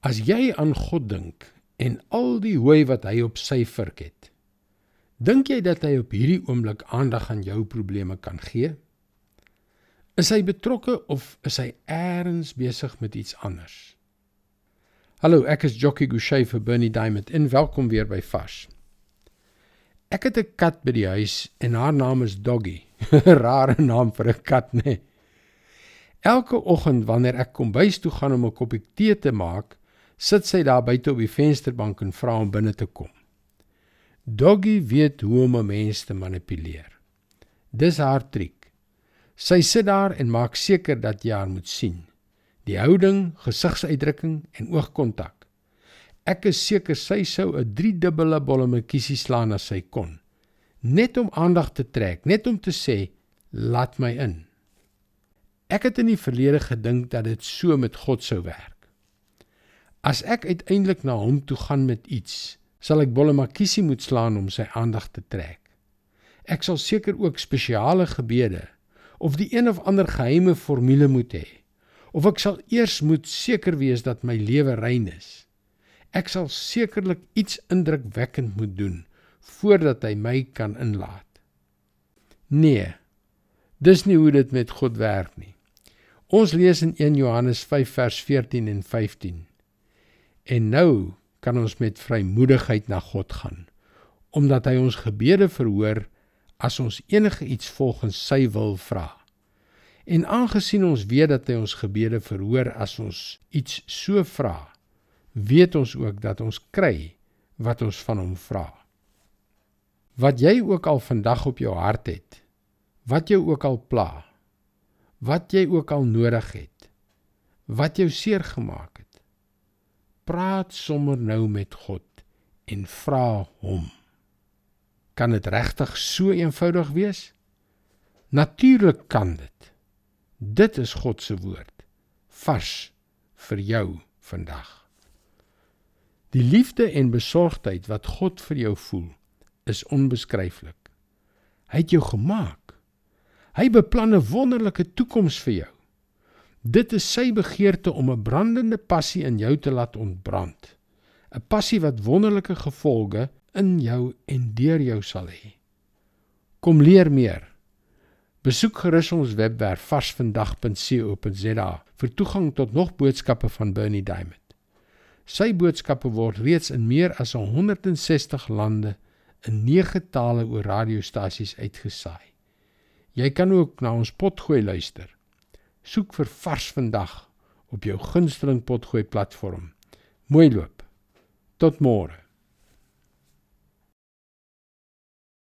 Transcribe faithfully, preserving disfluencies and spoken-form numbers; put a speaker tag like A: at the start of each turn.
A: As jy aan God dink en al die hooi wat hy op sy vurk het, dink jy dat hy op hierdie oomblik aandag aan jou probleme kan gee? Is hy betrokke of is hy eers besig met iets anders? Hallo, ek is Jockey Gouchee vir Bernie Diamond en welkom weer by Vars. Ek het 'n kat by die huis en haar naam is Doggy. Rare naam vir 'n kat, nee. Elke oggend wanneer ek kombuis toe gaan om 'n koppie tee te maak, sit sy daar buite op die vensterbank en vra om binne te kom. Doggy weet hoe om 'n mens te manipuleer. Dis haar triek. Sy sit daar en maak seker dat jy haar moet sien. Die houding, gesigsuitdrukking en oogkontak. Ek is seker sy sou 'n driedubbele bollemekiesie slaan as sy kon. Net om aandag te trek, net om te sê, laat my in. Ek het in die verlede gedink dat dit so met God sou werk. As ek uiteindelik na hom toe gaan met iets, sal ek bollemakiesie moet slaan om sy aandag te trek. Ek sal seker ook spesiale gebede, of die een of ander geheime formule moet hê, of ek sal eers moet seker wees dat my lewe rein is. Ek sal sekerlik iets indrukwekkend moet doen, voordat hy my kan inlaat. Nee, dis nie hoe dit met God werk nie. Ons lees in Eerste Johannes vyf vers veertien en vyftien. En nou kan ons met vrymoedigheid na God gaan, omdat hy ons gebede verhoor as ons enige iets volgens sy wil vra. En aangesien ons weet dat hy ons gebede verhoor as ons iets so vra, weet ons ook dat ons kry wat ons van hom vra. Wat jy ook al vandag op jou hart het, wat jou ook al pla, wat jy ook al nodig het, wat jou seer gemaak het, praat sommer nou met God en vra hom. Kan dit regtig so eenvoudig wees? Natuurlik kan dit. Dit is God se woord, vars vir jou vandag. Die liefde en besorgdheid wat God vir jou voel, is onbeskryflik. Hy het jou gemaak. Hy beplan 'n wonderlike toekoms vir jou. Dit is sy begeerte om 'n brandende passie in jou te laat ontbrand. 'n Passie wat wonderlike gevolge in jou en deur jou sal hê. Kom leer meer. Besoek gerus ons webwerf varsvandag punt co punt za vir toegang tot nog boodskappe van Bernie Diamond. Sy boodskappe word reeds in meer as honderd en sestig lande in nege tale oor radiostasies uitgesaai. Jy kan ook na ons potgooi luister. Soek vir Vars Vandag op jou gunsteling potgooi platform. Mooi loop. Tot môre.